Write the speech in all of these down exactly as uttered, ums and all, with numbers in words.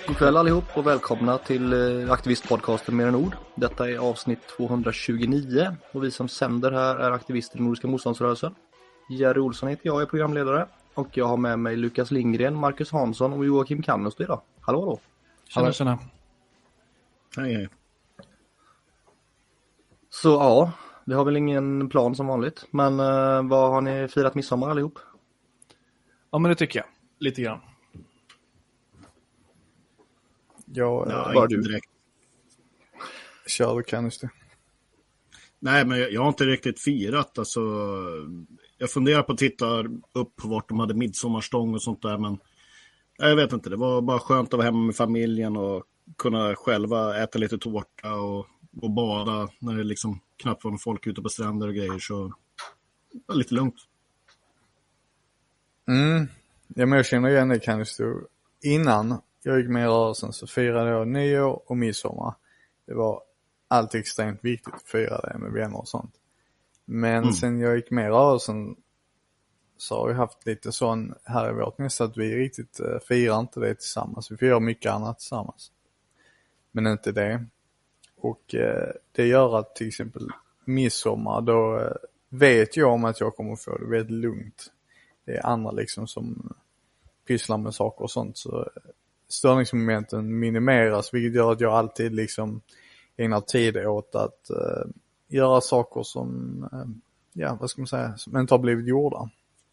God kväll allihop och välkomna till aktivistpodcasten Mer än ord. Detta är avsnitt tvåhundratjugonio och vi som sänder här är aktivister i Nordiska motståndsrörelsen. Jerry Olsson heter jag, är programledare och jag har med mig Lukas Lindgren, Marcus Hansson och Joakim Kannus idag. Hallå då! Tjena, tjena. Hej, hej. Så ja, vi har väl ingen plan som vanligt, men uh, vad har ni firat midsommar allihop? Ja, men det tycker jag. Lite grann. Jag, ja, bara du direkt. Kör, kan du. Nej, men jag, jag har inte riktigt firat. Alltså, jag funderar på att titta upp på vart de hade midsommarstång och sånt där, men jag vet inte. Det var bara skönt att vara hemma med familjen och kunna själva äta lite tårta och, och bada när det liksom knappt var någon folk ute på stränder och grejer, så det var lite lugnt. Mm, ja, men jag känner igen det, kan du stå. Innan jag gick med i rörelsen så firade jag nyår och midsommar. Det var alltid extremt viktigt att fira det med vänner och sånt. Men mm. sen jag gick med i rörelsen så har vi haft lite sån här i vårt nästa att vi riktigt uh, firar inte det tillsammans. Vi firar mycket annat tillsammans. Men inte det. Och uh, det gör att till exempel midsommar, då uh, vet jag om att jag kommer få det väldigt lugnt. Det är andra liksom som pysslar med saker och sånt, så störningsmomenten minimeras, vilket gör att jag alltid liksom ägnar tid åt att uh, göra saker som uh, ja, vad ska man säga, som inte har blivit gjorda.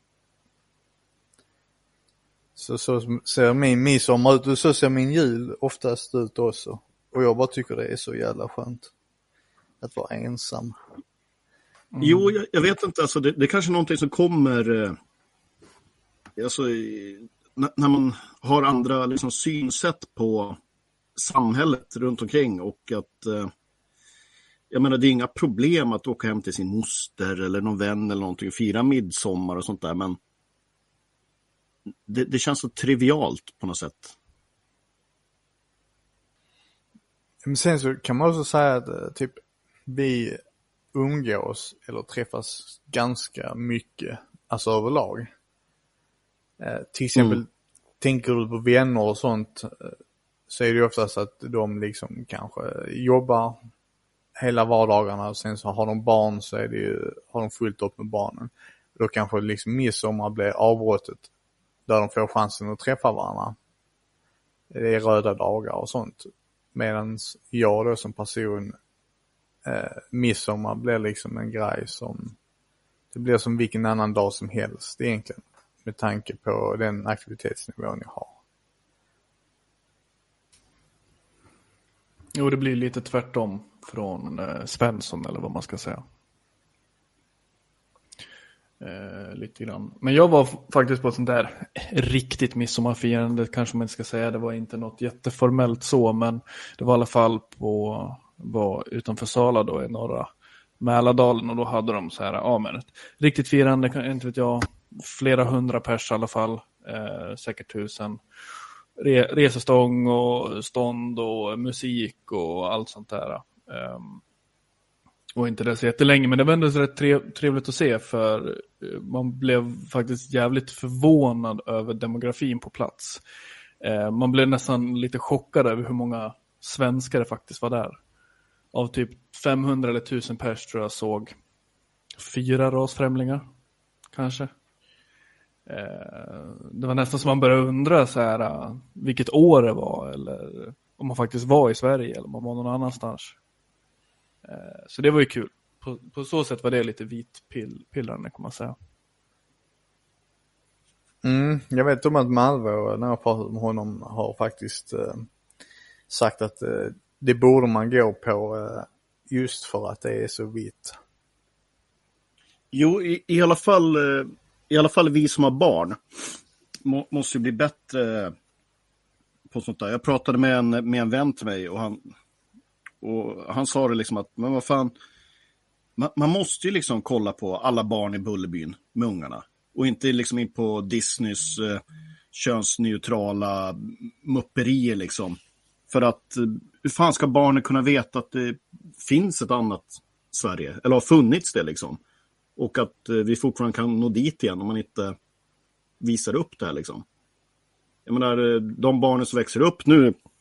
Så, så ser min midsommar ut och så ser min jul oftast ut också. Och jag bara tycker det är så jävla skönt att vara ensam. Mm. Jo, jag, jag vet inte, alltså det, det är kanske någonting som kommer eh, alltså när man har andra liksom synsätt på samhället runt omkring, och att eh, jag menar, det är inga problem att åka hem till sin moster eller någon vän eller någonting och fira midsommar och sånt där, men det, det känns så trivialt på något sätt. Men sen så kan man också säga att typ vi umgås eller träffas ganska mycket, alltså överlag. Eh, till exempel mm. tänker du på vänner och sånt, så är det ju oftast att de liksom kanske jobbar hela vardagarna och sen så har de barn, så är det ju, har de fullt upp med barnen. Då kanske liksom midsommar blir avbrottet där de får chansen att träffa varandra. Det är röda dagar och sånt. Medan jag då som person, eh, midsommar blir liksom en grej som det blir som vilken annan dag som helst egentligen, med tanke på den aktivitetsnivån jag har. Jo, det blir lite tvärtom från eh, Svensson, eller vad man ska säga. Eh, lite grann. Men jag var faktiskt på ett sånt där riktigt midsommarfirande, kanske man inte ska säga. Det var inte något jätteformellt så, men det var i alla fall på, var utanför Sala då i norra Mälardalen, och då hade de så här, ja men ett riktigt firande, kan inte vet jag, flera hundra pers i alla fall, eh, säkert tusen. Re, resestång och stånd och musik och allt sånt där. Um, och inte det så jättelänge, men det var ändå rätt trev, trevligt att se, för man blev faktiskt jävligt förvånad över demografin på plats. Uh, man blev nästan lite chockad över hur många svenskar det faktiskt var där. Av typ femhundra eller tusen pers tror jag såg fyra rasfrämlingar kanske. Det var nästan som man började undra så här, vilket år det var, eller om man faktiskt var i Sverige eller om man var någon annanstans. Så det var ju kul. På, på så sätt var det lite vitpillrande, kan man säga. Mm, jag vet om att Malvå, när jag pratade med honom, har faktiskt eh, sagt att eh, det borde man gå på eh, just för att det är så vitt. Jo, i, i alla fall eh... I alla fall vi som har barn må, måste ju bli bättre på sånt där. Jag pratade med en, med en vän till mig och han, och han sa det liksom att, men vad fan, man, man måste ju liksom kolla på alla barn i Bullerbyn med ungarna. Och inte liksom in på Disneys eh, könsneutrala mupperier liksom. För att eh, hur fan ska barnen kunna veta att det finns ett annat Sverige? Eller har funnits det liksom? Och att eh, vi fortfarande kan nå dit igen om man inte visar upp det här liksom. Jag menar, de barnen som växer upp nu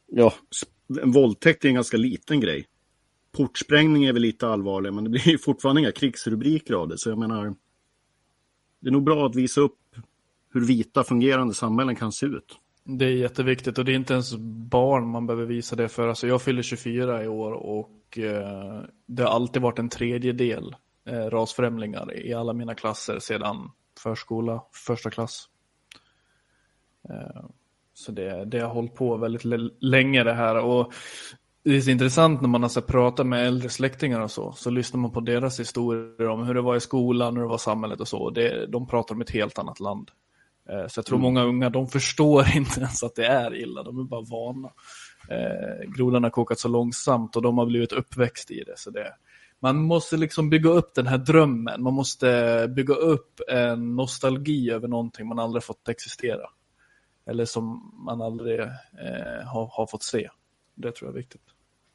Ja, en våldtäkt är en ganska liten grej. Portsprängning är väl lite allvarlig, men det blir ju fortfarande inga krigsrubriker av det. Så jag menar, det är nog bra att visa upp hur vita fungerande samhällen kan se ut. Det är jätteviktigt och det är inte ens barn man behöver visa det för. Alltså jag fyller tjugofyra i år och eh, det har alltid varit en tredjedel eh, rasfrämlingar i alla mina klasser sedan förskola, första klass. Eh, så det, det har hållit på väldigt l- länge det här och det är så intressant när man har pratat med äldre släktingar och så, så lyssnar man på deras historier om hur det var i skolan, hur det var i samhället och så. Det, de pratar om ett helt annat land. Så jag tror många unga, de förstår inte ens att det är illa. De är bara vana. Eh, grodan har kokat så långsamt och de har blivit uppväxt i det. Så det. Man måste liksom bygga upp den här drömmen. Man måste bygga upp en nostalgi över någonting man aldrig fått existera. Eller som man aldrig eh, har, har fått se. Det tror jag är viktigt.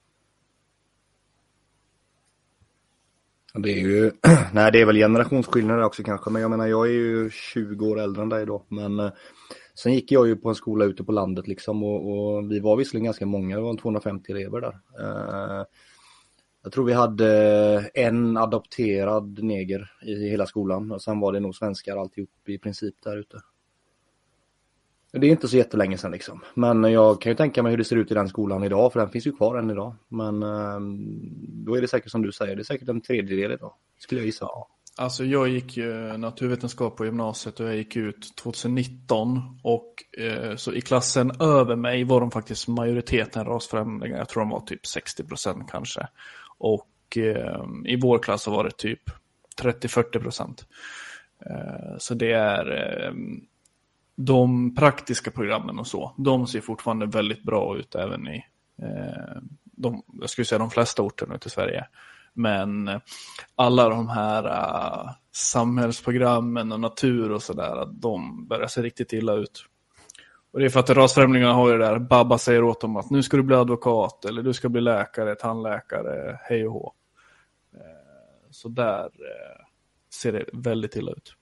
Det är ju, nej det är väl generationsskillnader också kanske, men jag menar jag är ju tjugo år äldre än dig då, men eh, sen gick jag ju på en skola ute på landet liksom och, och vi var visserligen ganska många, det var tvåhundrafemtio elever där. Eh, jag tror vi hade en adopterad neger i hela skolan och sen var det nog svenskar alltihop i princip där ute. Det är inte så jättelänge sedan liksom. Men jag kan ju tänka mig hur det ser ut i den skolan idag. För den finns ju kvar än idag. Men eh, då är det säkert som du säger. Det är säkert en tredjedel idag. Skulle jag gissa. Ja. Alltså jag gick ju naturvetenskap på gymnasiet och jag gick ut tjugonitton. Och eh, så i klassen över mig var de faktiskt majoriteten rasfrämlingar. Jag tror de var typ sextio procent kanske. Och eh, i vår klass så var det typ trettio till fyrtio procent. Eh, så det är... Eh, de praktiska programmen och så, de ser fortfarande väldigt bra ut även i eh, de, jag skulle säga de flesta orterna ute i Sverige. Men alla de här uh, samhällsprogrammen och natur och sådär, de börjar se riktigt illa ut. Och det är för att rasfrämlingarna har ju det där, Babba säger åt dem att nu ska du bli advokat eller du ska bli läkare, tandläkare, hej och hå. Eh, så där eh, ser det väldigt illa ut.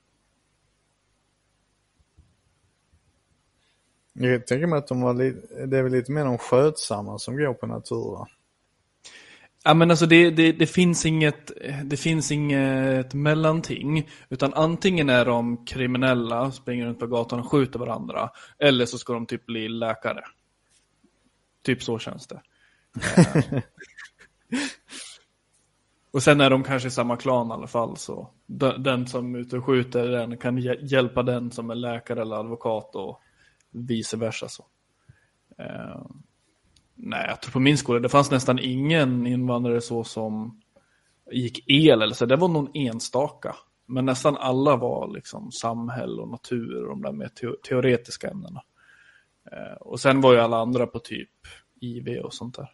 Jag tänker mig att de var lite, det är väl lite mer de skötsamma som går på natur, va? Ja, men alltså det, det, det finns inget det finns inget mellanting, utan antingen är de kriminella, springer runt på gatan och skjuter varandra, eller så ska de typ bli läkare. Typ så känns det. Och sen är de kanske i samma klan i alla fall, så den som är ute och skjuter den kan hjälpa den som är läkare eller advokat och vice versa så. Uh, nej, jag tror på min skola det fanns nästan ingen invandrare så som gick el eller så. Det var någon enstaka. Men nästan alla var liksom samhälle och natur och de där med te- teoretiska ämnena. Uh, och sen var ju alla andra på typ I V och sånt där.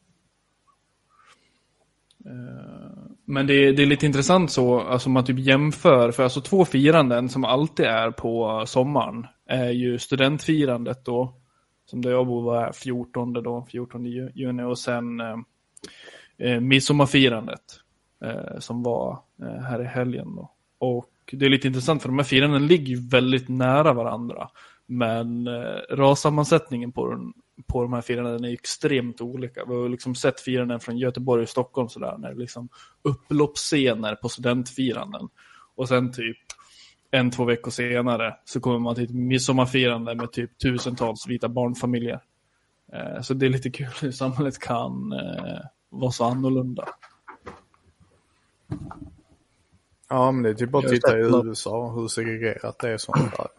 Uh, men det är, det är lite intressant så, alltså man typ jämför, för alltså två firanden som alltid är på sommaren är ju studentfirandet då, som där jag bor var fjortonde då, fjortonde juni, och sen eh, eh, midsommarfirandet eh, som var eh, här i helgen då. Och det är lite intressant för de här firanden ligger ju väldigt nära varandra, men eh, rassammansättningen på, den, på de här firanden är extremt olika. Vi har liksom sett firanden från Göteborg och Stockholm sådär, när det liksom upploppsscener på studentfiranden, och sen typ en, två veckor senare så kommer man till ett midsommarfirande med typ tusentals vita barnfamiljer. Eh, så det är lite kul hur samhället kan eh, vara så annorlunda. Ja, men det är typ bara att titta i U S A hur segregerat det är sånt där.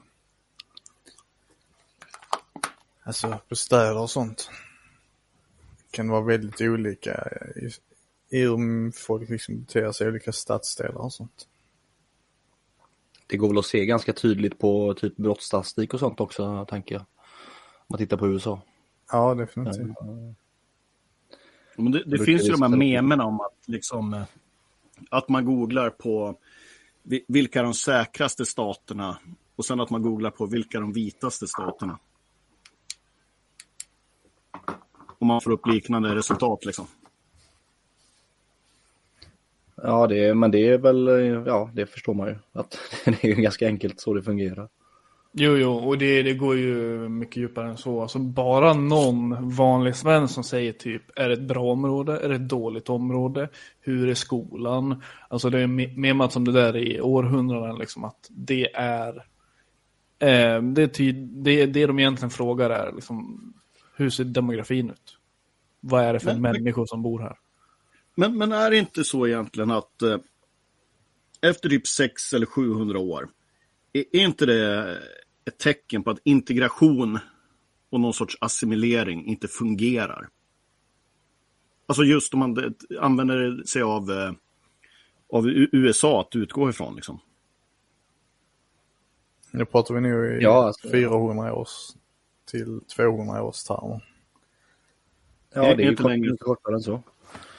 Alltså på städer och sånt kan det vara väldigt olika i, i hur folk liksom beter sig i olika stadsdelar och sånt. Det går väl att se ganska tydligt på typ brottsstatistik och sånt också, tänker jag. Om man tittar på U S A. Ja, definitivt. Ja. Men det, det finns ju de här memerna om att liksom att man googlar på vilka är de säkraste staterna och sen att man googlar på vilka är de vitaste staterna. Och man får upp liknande resultat liksom. Ja, det är, men det är väl, ja, det förstår man ju. Att det är ju ganska enkelt så det fungerar. Jo, jo, och det, det går ju mycket djupare än så. Alltså bara någon vanlig svensk som säger typ, är det ett bra område? Är det ett dåligt område? Hur är skolan? Alltså det är memat som det där i århundraden liksom, att det är eh, det, är ty, det, det de egentligen frågar är liksom, hur ser demografin ut? Vad är det för men, människor som bor här? Men, men är det inte så egentligen att eh, efter typ sex eller sjuhundra år, är, är inte det ett tecken på att integration och någon sorts assimilering inte fungerar? Alltså just om man använder sig av, eh, av U S A att utgå ifrån liksom. Nu pratar vi nu i ja, alltså, fyrahundra års till tvåhundra års termer. Ja, det är ju inte längre kortare än så.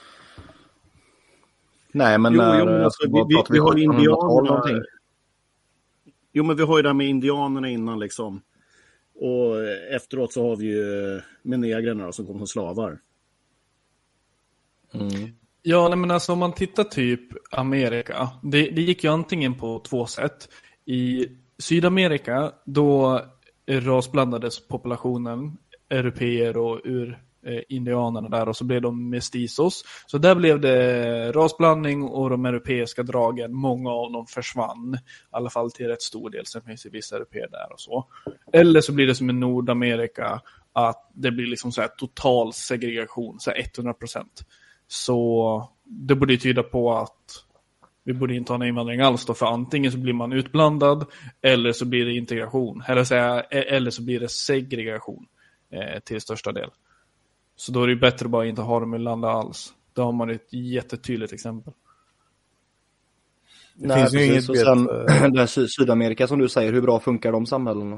Nej, men jo, när, jo, men alltså, vi, vi, vi har ju indianerna. Jo, men vi har ju det här med indianerna innan liksom. Och efteråt så har vi ju med negrarna som kom som slavar. Mm. Ja, nej, men alltså om man tittar typ Amerika, det, det gick ju antingen på två sätt. I Sydamerika, då rasblandades populationen, europeer och ur eh, indianerna där, och så blev de mestizos. Så där blev det rasblandning, och de europeiska dragen, många av dem försvann. I alla fall till rätt stor del, sen finns det vissa europeer där och så. Eller så blir det som i Nordamerika, att det blir liksom så här total segregation, så här hundra procent. Så det borde ju tyda på att vi borde inte ha en invandring alls då, för antingen så blir man utblandad eller så blir det integration, eller så, eller så blir det segregation eh, till största del. Så då är det ju bättre att bara inte ha dem i landet alls. Då har man ett jättetydligt exempel. Det Nej, finns ju inget och sen, det här Sy- Sydamerika som du säger, hur bra funkar de samhällen?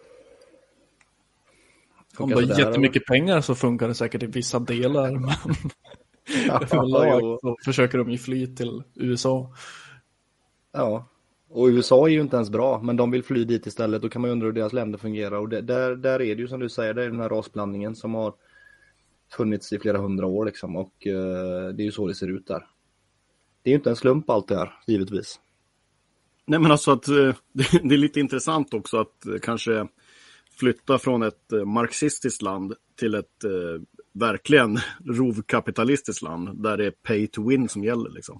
Om du har jättemycket eller? pengar så funkar det säkert i vissa delar, men ja, överlag så försöker de ju fly till U S A. Ja, och U S A är ju inte ens bra, men de vill fly dit istället. Då kan man ju undra hur deras länder fungerar. Och det, där, där är det ju som du säger, det är den här rasblandningen som har funnits i flera hundra år liksom. Och eh, det är ju så det ser ut där. Det är ju inte en slump allt det här, givetvis. Nej, men alltså att eh, det är lite intressant också att eh, kanske flytta från ett eh, marxistiskt land till ett eh, verkligen rovkapitalistiskt land där det är pay to win som gäller liksom.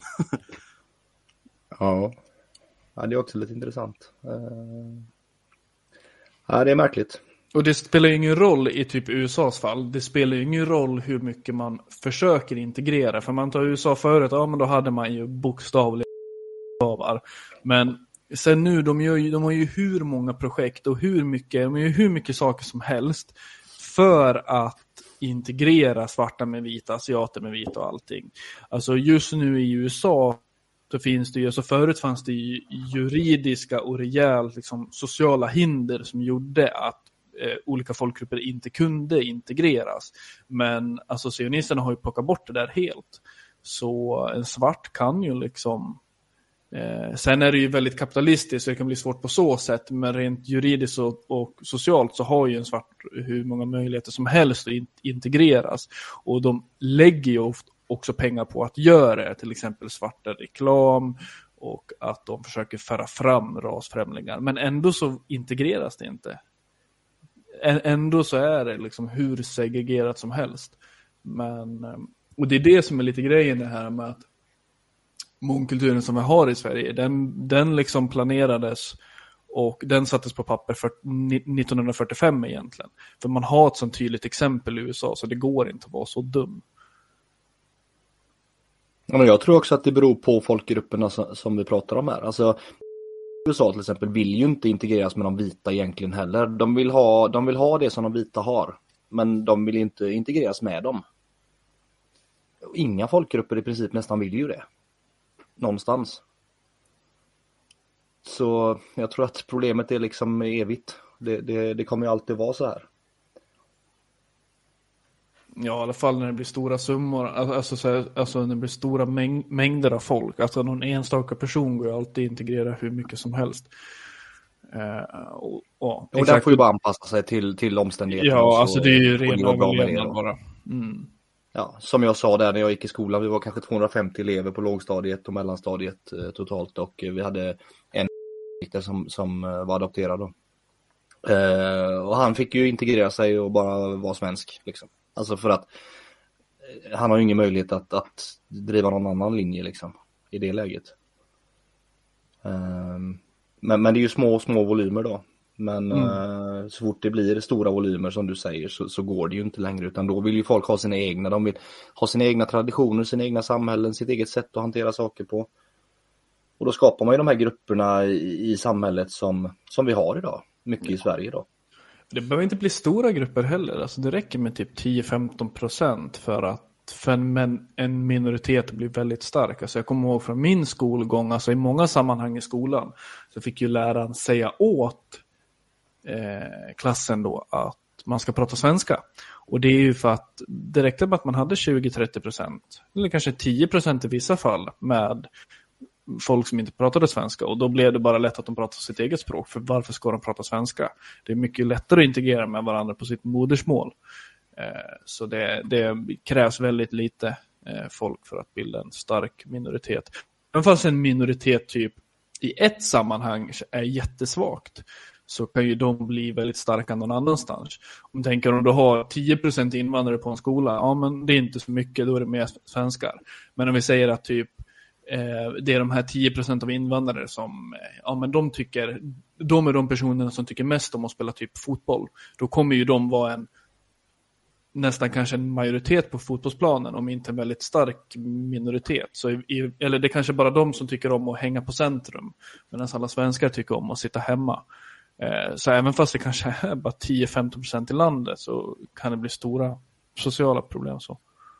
Ja. Ja, det är också lite intressant. Uh... Ja, det är märkligt. Och det spelar ju ingen roll i typ U S A:s fall. Det spelar ju ingen roll hur mycket man försöker integrera. För man tar U S A förut, ja men då hade man ju bokstavliga stavar. Men sen nu, de, gör ju, de har ju hur många projekt och hur mycket, de gör ju hur mycket saker som helst för att integrera svarta med vita, asiater med vita och allting. Alltså just nu i U S A så finns det ju, alltså förut fanns det ju juridiska och rejält liksom sociala hinder som gjorde att eh, olika folkgrupper inte kunde integreras. Men alltså sionisterna har ju plockat bort det där helt. Så en svart kan ju liksom Eh, sen är det ju väldigt kapitalistiskt så det kan bli svårt på så sätt, men rent juridiskt och, och socialt så har ju en svart hur många möjligheter som helst att in, integreras, och de lägger ju ofta också pengar på att göra det, till exempel svarta reklam och att de försöker föra fram rasfrämlingar, men ändå så integreras det inte. Ä- ändå så är det liksom hur segregerat som helst. Men, och det är det som är lite grejen det här med att mångkulturen som vi har i Sverige, den, den liksom planerades och den sattes på papper för nittonhundrafyrtiofem egentligen. För man har ett sånt tydligt exempel i U S A, så det går inte att vara så dum. Ja, men jag tror också att det beror på folkgrupperna som, som vi pratar om här. Alltså U S A till exempel vill ju inte integreras med de vita egentligen heller. De vill ha, de vill ha det som de vita har, men de vill inte integreras med dem. Inga folkgrupper i princip nästan vill ju det. Någonstans. Så jag tror att problemet är liksom evigt. Det, det, det kommer ju alltid vara så här. Ja, i alla fall när det blir stora summor, alltså, så här, alltså när det blir stora mäng- mängder av folk. Alltså någon enstaka person går ju alltid integrera hur mycket som helst. Uh, och och, och där får ju bara anpassa sig till, till omständigheterna. Ja, alltså det är ju ren överlevnad bara. Mm. Ja, som jag sa där när jag gick i skolan, vi var kanske tvåhundrafemtio elever på lågstadiet och mellanstadiet eh, totalt, och vi hade en som, som var adopterad då. Eh, och han fick ju integrera sig och bara vara svensk liksom. Alltså för att eh, han har ju ingen möjlighet att, att driva någon annan linje liksom i det läget. Eh, men, men det är ju små små volymer då. Men mm. eh, så fort det blir stora volymer som du säger så, så går det ju inte längre, utan då vill ju folk ha sina egna, de vill ha sina egna traditioner, sina egna samhällen, sitt eget sätt att hantera saker på. Och då skapar man ju de här grupperna i, i samhället som, som vi har idag, mycket i Sverige då. Det behöver inte bli stora grupper heller, alltså det räcker med typ tio till femton procent för att för en, en minoritet blir väldigt stark. Alltså jag kommer ihåg från min skolgång, alltså i många sammanhang i skolan så fick ju läraren säga åt eh, klassen då att man ska prata svenska. Och det är ju för att det räckte med att man hade tjugo till trettio procent eller kanske tio procent i vissa fall med folk som inte pratade svenska, och då blev det bara lätt att de pratade sitt eget språk, för varför ska de prata svenska? Det är mycket lättare att integrera med varandra på sitt modersmål. Så det, det krävs väldigt lite folk för att bilda en stark minoritet. Även fast en minoritet typ i ett sammanhang är jättesvagt, så kan ju de bli väldigt starka någon annanstans. Om du tänker om du har tio procent invandrare på en skola, ja men det är inte så mycket, då är det mer svenskar. Men om vi säger att typ eh, det är de här tio procent av invandrare som, eh, ja men de tycker, de är de personerna som tycker mest om att spela typ fotboll. Då kommer ju de vara en nästan kanske en majoritet på fotbollsplanen, om inte en väldigt stark minoritet. Så i, eller det är kanske bara de som tycker om att hänga på centrum, medan alla svenskar tycker om att sitta hemma. Eh, så även fast det kanske är bara tio till femton procent i landet, så kan det bli stora sociala problem. Så.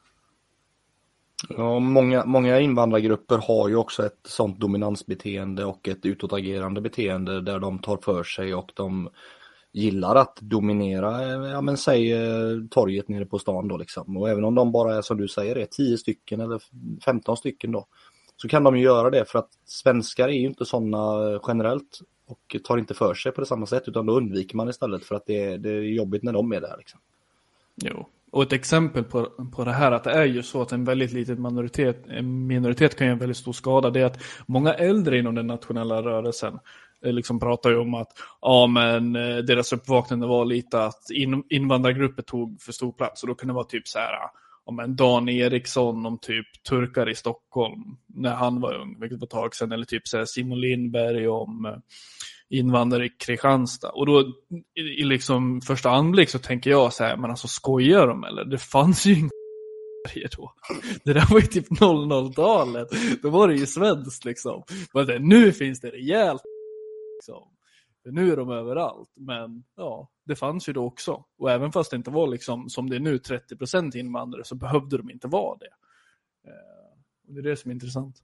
Ja, många, många invandrargrupper har ju också ett sånt dominansbeteende och ett utåtagerande beteende där de tar för sig och de gillar att dominera, ja men säg torget nere på stan då liksom. Och även om de bara är, som du säger, är tio stycken eller femton stycken då, så kan de ju göra det, för att svenskar är ju inte sådana generellt och tar inte för sig på det samma sätt, utan då undviker man istället för att det är, det är jobbigt när de är där liksom. Jo, och ett exempel på, på det här, att det är ju så att en väldigt liten minoritet, en minoritet kan göra en väldigt stor skada, det är att många äldre inom den nationella rörelsen liksom pratar ju om att ja, men deras uppvaknande var lite att in, invandrargrupper tog för stor plats, och då kan det vara typ så här om en Dan Eriksson om typ turkar i Stockholm när han var ung, vilket var ett tag sedan, eller typ så här Simon Lindberg om invandrare i Kristianstad. Och då i, i liksom första anblick så tänker jag så här, men alltså skojar de eller? Det fanns ju ingen då. Det där var ju typ noll noll-talet. Då var det ju svenskt liksom. Men det, nu finns det rejält liksom. Nu är de överallt. Men ja, det fanns ju då också. Och även fast det inte var liksom som det är nu trettio procent invandrare, så behövde de inte vara det. Och det är det som är intressant.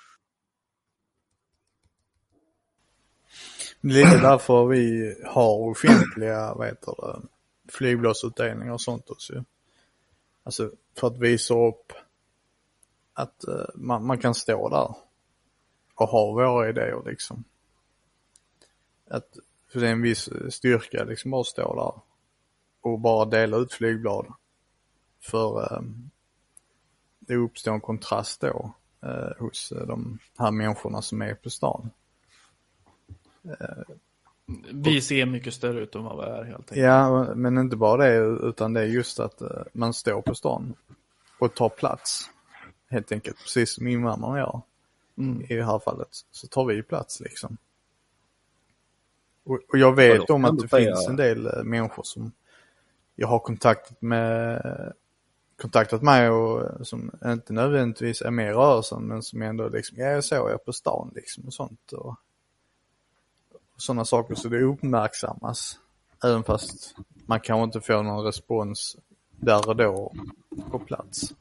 Det är därför vi har offentliga, vad heter det, flygplatsutdelningar och sånt också. Alltså för att visa upp att uh, man, man kan stå där och ha våra idéer liksom. Att, för det är en viss styrka liksom bara stå där och bara dela ut flygblad. För um, det uppstår en kontrast då uh, hos uh, de här människorna som är på stan. Uh, Vi ser mycket större ut än vad vi är helt enkelt. Ja, men inte bara det, utan det är just att uh, man står på stan och tar plats. Helt enkelt, precis som invandrarna gör. Mm. I det här fallet så tar vi plats liksom. Och, och jag vet ja, om att det finns jag... en del uh, människor som jag har kontaktat med kontaktat mig och som inte nödvändigtvis är med i rörelsen, men som ändå liksom, ja, jag såg jag på stan liksom och sånt och sådana saker, så det uppmärksammas även fast man kanske inte får någon respons där och då på plats.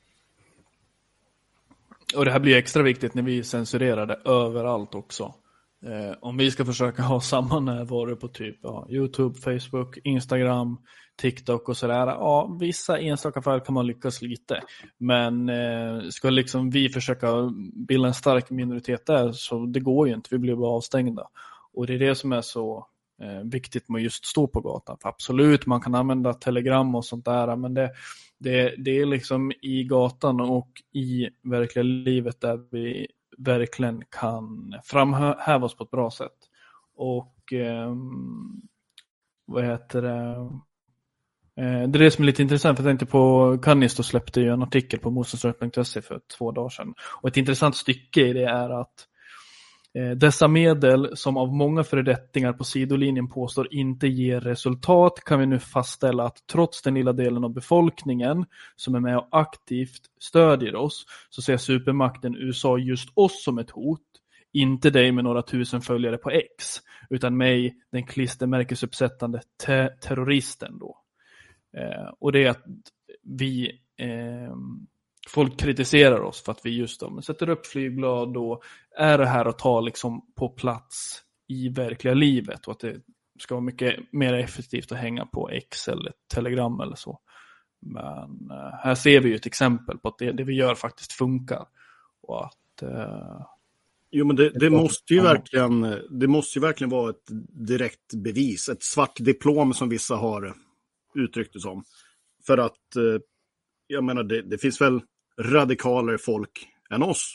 Och det här blir extra viktigt när vi censurerar det överallt också. Eh, om vi ska försöka ha samma närvaro på typ ja, YouTube, Facebook, Instagram, TikTok och sådär. Ja, vissa enstaka fall kan man lyckas lite. Men eh, ska liksom vi försöka bilda en stark minoritet där, så det går ju inte. Vi blir bara avstängda. Och det är det som är så eh, viktigt med just stå på gatan. För absolut, man kan använda telegram och sånt där. Men det, det, det är liksom i gatan och i verkliga livet där vi verkligen kan framhäva oss på ett bra sätt. Och eh, vad heter det? Det är det som är lite intressant, för jag tänkte på Kannisto släppte ju en artikel på motståndsrörelsen punkt se för två dagar sedan. Och ett intressant stycke i det är att eh, dessa medel som av många föredettingar på sidolinjen påstår inte ger resultat, kan vi nu fastställa att trots den lilla delen av befolkningen som är med och aktivt stödjer oss, så ser supermakten U S A just oss som ett hot. Inte dig med några tusen följare på X, utan mig, den klistermärkesuppsättande te- terroristen då. Eh, och det är att vi eh, folk kritiserar oss för att vi just då sätter upp flygblad och är det här att ta liksom på plats i verkliga livet, och att det ska vara mycket mer effektivt att hänga på X eller Telegram eller så. Men eh, här ser vi ju ett exempel på att det, det vi gör faktiskt funkar, och att eh, Jo, men det, det måste ju verkligen det måste ju verkligen vara ett direkt bevis, ett svart diplom som vissa har uttryckt det som. För att jag menar, det, det finns väl radikalare folk än oss.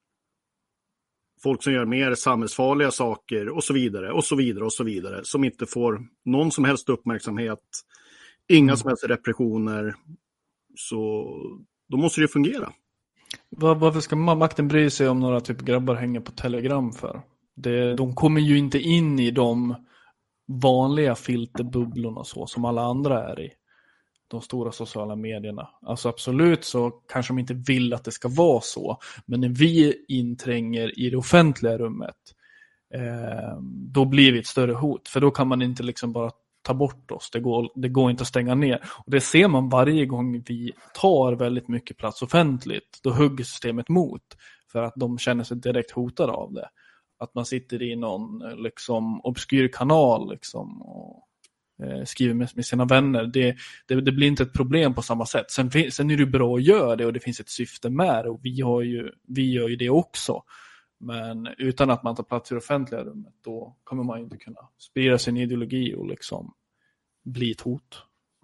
Folk som gör mer samhällsfarliga saker och så vidare och så vidare och så vidare, som inte får någon som helst uppmärksamhet, inga mm. som helst repressioner. Så då måste det fungera. Var, varför ska makten bry sig om några typ grabbar hänger på Telegram för? Det, de kommer ju inte in i de vanliga filterbubblorna så som alla andra är i de stora sociala medierna. Alltså absolut så kanske de inte vill att det ska vara så, men när vi intränger i det offentliga rummet eh, då blir vi ett större hot, för då kan man inte liksom bara ta bort oss, det går, det går inte att stänga ner, och det ser man varje gång vi tar väldigt mycket plats offentligt, då hugger systemet mot, för att de känner sig direkt hotade av det. Att man sitter i någon liksom obskyr kanal liksom och eh, skriver med, med sina vänner. Det, det, det blir inte ett problem på samma sätt. Sen, sen är det bra att göra det, och det finns ett syfte med det, och vi, har ju, vi gör ju det också. Men utan att man tar plats i det offentliga rummet, då kommer man inte kunna sprida sin ideologi och liksom bli ett hot.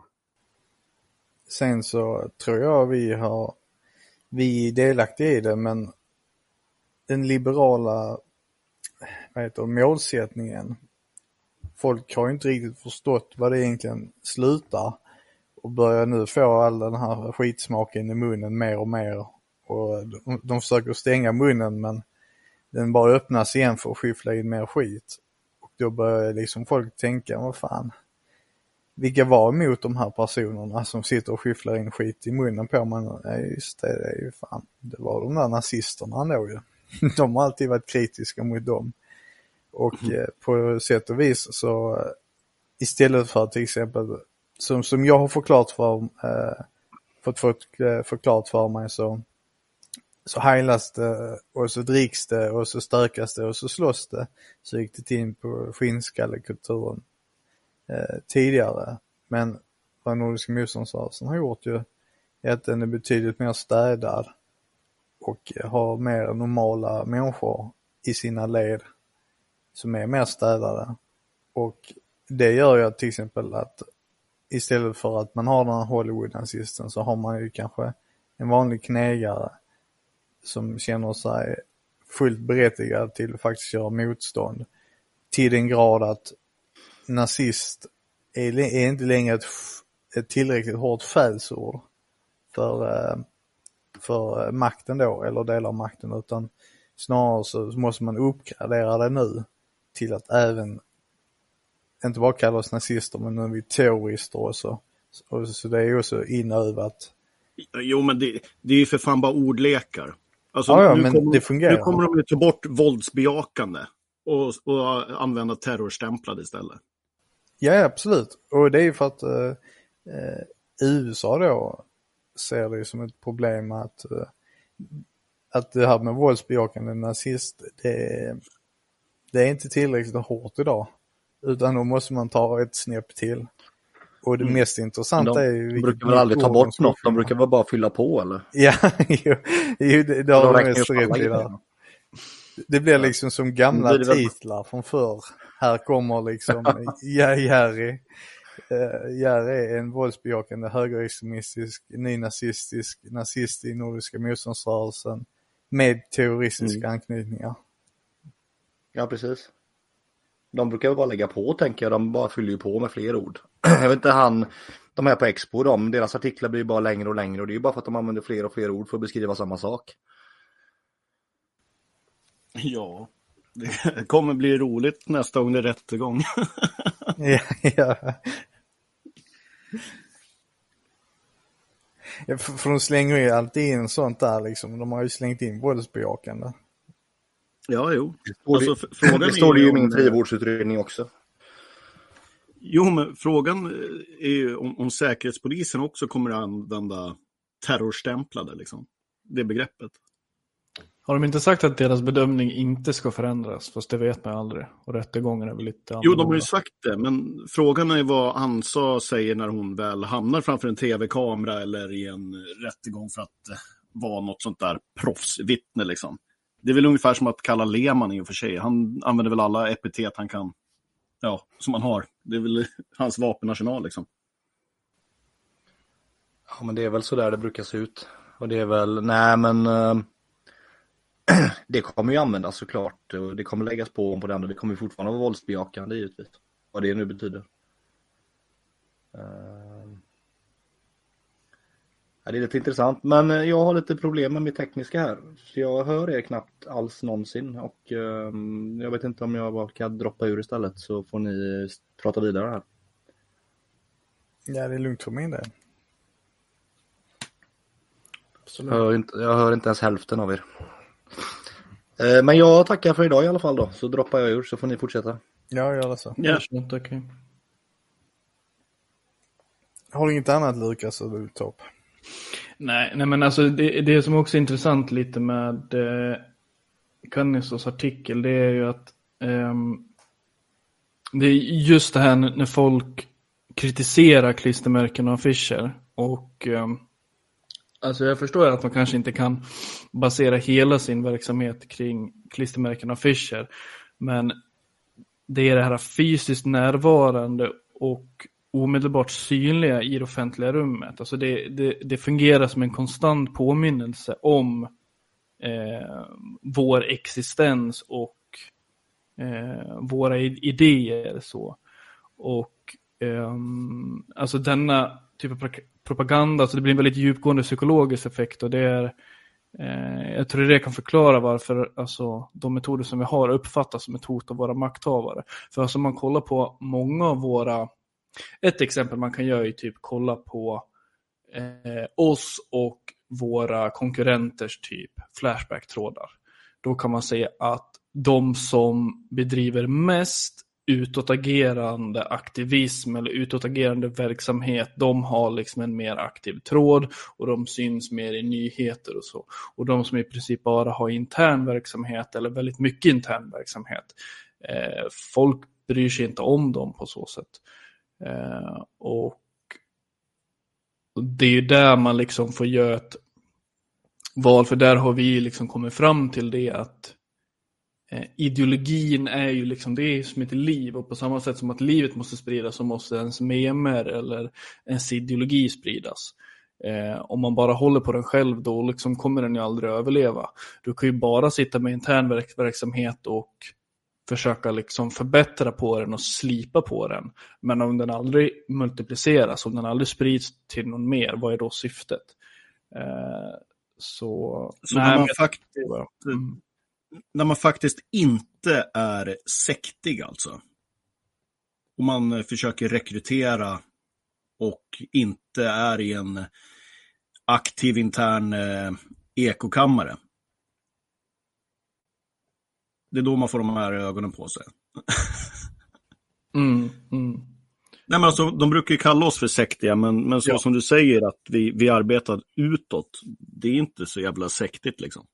Sen så tror jag vi har vi är delaktiga i det, men den liberala vad heter det, målsättningen, folk har ju inte riktigt förstått vad det egentligen slutar, och börjar nu få all den här skitsmaken i munnen mer och mer, och de, de försöker stänga munnen, men den bara öppnas igen för att skyffla in mer skit, och då börjar liksom folk tänka, vad fan, vilka var emot de här personerna som sitter och skyfflar in skit i munnen på man? Ja, just det, det är ju fan, det var de där nazisterna ändå ju. De har alltid varit kritiska mot dem. Och mm. eh, på sätt och vis så eh, istället för till exempel som, som jag har förklarat för eh, fått fått eh, förklarat för mig, så så heilas det och så dricks det och så stökas det och så slåss det. Så gick det in på skinnskallekulturen eh, tidigare. Men vad Nordiska motståndsrörelsen har gjort ju är att den är betydligt mer städad och har mer normala människor i sina led som är mer städade. Och det gör ju till exempel att istället för att man har den här Hollywood-nazisten, så har man ju kanske en vanlig knegare som känner sig fullt berättigad till att faktiskt göra motstånd, till den grad att nazist är, är inte längre ett, ett tillräckligt hårt fälsord för, för makten då, eller delar av makten, utan snarare så måste man uppgradera det nu till att även inte bara kalla oss nazister, men nu är vi terrorister också. Och så det är ju också inövat. Jo, men det, det är ju för fan bara ordlekar. Alltså, ja, ja, nu, men kommer, det fungerar. nu kommer de ju ta bort våldsbejakande och, och använda terrorstämplade istället. Ja, absolut. Och det är ju för att eh, U S A då ser det som ett problem att, eh, att det här med våldsbejakande nazist, det, det är inte tillräckligt hårt idag. Utan då måste man ta ett snäpp till. Och det mm. mest intressanta de, är ju... De brukar väl aldrig ta bort något, de brukar väl bara fylla på, eller? Ja, jo, jo det, det har de mest rätt i där. Det blir liksom som gamla väl... titlar från förr. Här kommer liksom Jerry. Uh, Jerry är en våldsbejakande, högerextremistisk, nynazistisk, nazist i Nordiska motståndsrörelsen med terroristiska mm. anknytningar. Ja, precis. De brukar ju bara lägga på, tänker jag. De bara fyller ju på med fler ord. Jag vet inte, han, de här på Expo, de, deras artiklar blir ju bara längre och längre. Och det är ju bara för att de använder fler och fler ord för att beskriva samma sak. Ja, det kommer bli roligt nästa gång det är rättegång. ja, ja. Ja, för, för de slänger ju alltid in sånt där liksom. De har ju slängt in våldsbejakande. Ja, jo. Det står, alltså, det, frågan det, står det ju i min om, frivårdsutredning också. Jo, men frågan är ju om, om säkerhetspolisen också kommer att använda terrorstämplade, liksom. Det begreppet. Har de inte sagt att deras bedömning inte ska förändras? Fast det vet man aldrig. Och rättegången är väl lite annorlunda. Jo, de har ju sagt det. Men frågan är vad Ansa säger när hon väl hamnar framför en tv-kamera eller i en rättegång för att eh, vara något sånt där proffsvittne, liksom. Det är väl ungefär som att kalla Lehmann i och för sig. Han använder väl alla epitet han kan, ja, som han har. Det är väl hans vapenarsenal, liksom. Ja, men det är väl så där det brukar se ut. Och det är väl, nej men äh, det kommer ju användas såklart. Och det kommer läggas på på den och det kommer fortfarande vara våldsbejakande givetvis. Vad det nu betyder. Äh, ja, det är lite intressant. Men jag har lite problem med mitt tekniska här. Så jag hör er knappt alls någonsin. Och äh, jag vet inte om jag bara kan droppa ur istället. Så får ni prata vidare här. Ja, det är lugnt för min del. Jag hör, inte, jag hör inte ens hälften av er. Eh, men jag tackar för idag i alla fall då. Så droppar jag ur så får ni fortsätta. Ja, gör det så. Ja, okej. Okay. Har du inget annat, Lukas, att du tar upp? Nej, nej, men alltså det, det som också är intressant lite med eh, Cannisos artikel, det är ju att eh, det är just det här när folk kritiserar klistermärken och affischer och eh, alltså jag förstår att man kanske inte kan basera hela sin verksamhet kring klistermärken och affischer, men det är det här fysiskt närvarande och omedelbart synliga i det offentliga rummet. Alltså det, det, det fungerar som en konstant påminnelse om eh, vår existens och eh, våra idéer. Så. Och eh, alltså denna typ av propaganda, så det blir en väldigt djupgående psykologisk effekt och det är eh, jag tror det kan förklara varför alltså, de metoder som vi har uppfattas som ett hot av våra makthavare. För alltså man kollar på många av våra, ett exempel man kan göra är typ kolla på eh, oss och våra konkurrenters typ flashback-trådar. Då kan man säga att de som bedriver mest utåtagerande aktivism eller utåtagerande verksamhet, de har liksom en mer aktiv tråd och de syns mer i nyheter och så. Och de som i princip bara har intern verksamhet eller väldigt mycket intern verksamhet, eh, folk bryr sig inte om dem på så sätt. Eh, och det är ju där man liksom får göra ett val, för där har vi liksom kommit fram till det att eh, ideologin är ju liksom, det är som ett liv, och på samma sätt som att livet måste spridas så måste ens memer eller ens ideologi spridas. Eh, om man bara håller på den själv då liksom kommer den ju aldrig överleva. Du kan ju bara sitta med intern verk- verksamhet och försöka liksom förbättra på den och slipa på den. Men om den aldrig multipliceras, om den aldrig sprids till någon mer, vad är då syftet? Eh, så så nej, när, man men... faktiskt, mm. när man faktiskt inte är sektig alltså, och man försöker rekrytera och inte är i en aktiv intern eh, ekokammare, det är då man får de här ögonen på sig. Mm, mm. Nej, men alltså, de brukar ju kalla oss för sektiga, men, men så Ja. som du säger att vi, vi arbetar utåt, det är inte så jävla sektigt liksom.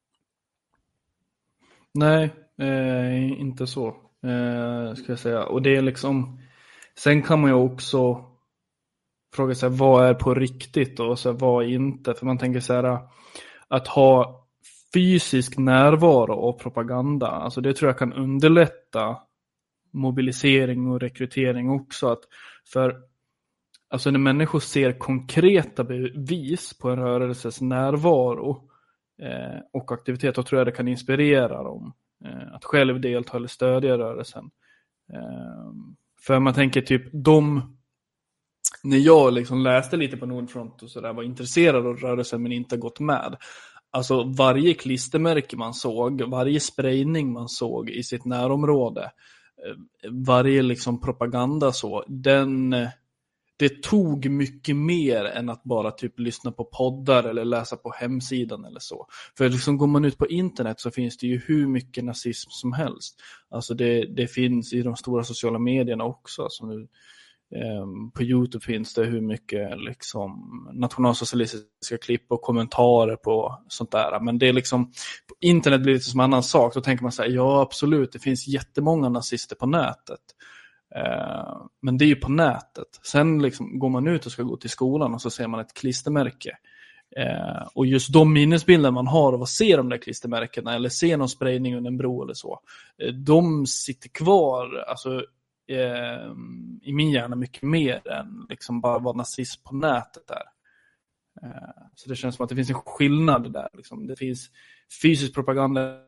Nej, eh, inte så eh, ska jag säga. Och det är liksom, sen kan man ju också fråga sig vad är på riktigt och så här, vad är inte. För man tänker så här, att ha fysisk närvaro och propaganda, alltså det tror jag kan underlätta mobilisering och rekrytering också. Att för alltså när människor ser konkreta bevis på en rörelses närvaro eh, och aktivitet, då tror jag det kan inspirera dem eh, att själv delta eller stödja rörelsen. Eh, för man tänker typ de, när jag liksom läste lite på Nordfront och sådär, var intresserad av rörelsen men inte gått med. Alltså varje klistermärke man såg, varje sprayning man såg i sitt närområde, varje liksom propaganda så, den, det tog mycket mer än att bara typ lyssna på poddar eller läsa på hemsidan eller så. För liksom går man ut på internet så finns det ju hur mycket nazism som helst. Alltså det, det finns i de stora sociala medierna också. Alltså nu, eh, på YouTube finns det hur mycket liksom nationalsocialistiska klipp och kommentarer på sånt där. Men det är liksom, på internet blir det som en annan sak. Då tänker man så här, ja absolut, det finns jättemånga nazister på nätet. Uh, men det är ju på nätet. Sen liksom går man ut och ska gå till skolan och så ser man ett klistermärke. Uh, och just de minnesbilder man har av att se de där klistermärkena eller se någon sprayning under en bro eller så, uh, de sitter kvar alltså, uh, i min hjärna mycket mer än liksom bara vad nazism på nätet är. Uh, så det känns som att det finns en skillnad där. Liksom. Det finns fysisk propaganda